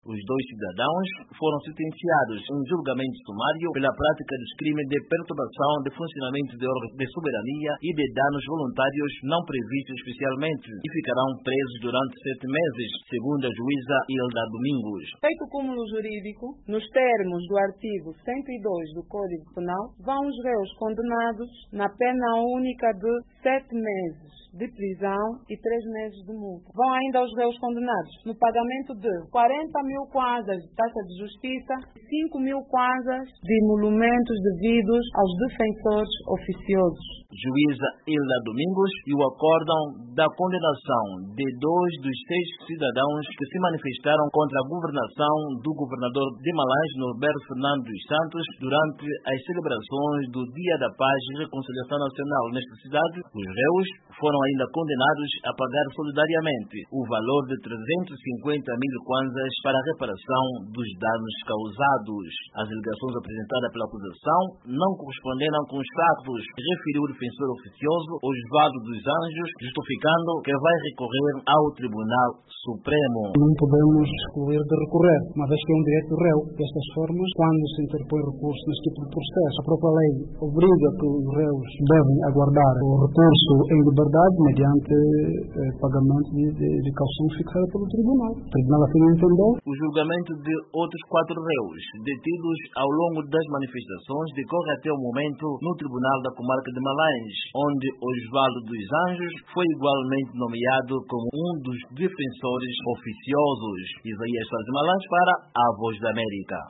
Os dois cidadãos foram sentenciados em julgamento sumário pela prática dos crimes de perturbação de funcionamento de órgãos de soberania e de danos voluntários não previstos especialmente e ficarão presos durante 7 meses, segundo a juíza Hilda Domingos. Feito o cúmulo jurídico, nos termos do artigo 102 do Código Penal, vão os réus condenados na pena única de 7 meses de prisão e 3 meses de multa. Vão ainda os réus condenados no pagamento de 40.000 kwanzas de taxa de justiça e 5.000 kwanzas de emolumentos devidos aos defensores oficiosos. Juíza Hilda Domingos e o acórdão da condenação de 2 dos 6 cidadãos que se manifestaram contra a governação do governador de Malanje, Norberto Fernando dos Santos, durante as celebrações do Dia da Paz e Reconciliação Nacional nesta cidade. Os réus foram ainda condenados a pagar solidariamente o valor de 350.000 kwanzas para a reparação dos danos causados. As alegações apresentadas pela acusação não corresponderam com os fatos, referiu o defensor oficioso Osvaldo dos Anjos, justificando que vai recorrer ao Tribunal Supremo. Não podemos excluir de recorrer, uma vez que é um direito do réu. Destas formas, quando se interpõe recurso neste tipo de processo, a própria lei obriga que os réus devem aguardar o recurso em liberdade mediante pagamento de caução fixada pelo Tribunal. O Tribunal assim entendeu. O julgamento de outros 4 réus detidos ao longo das manifestações decorre até o momento no Tribunal da Comarca de Malanje, onde Osvaldo dos Anjos foi igualmente nomeado como um dos defensores oficiosos. Isaías Faz de Malanje para a Voz da América.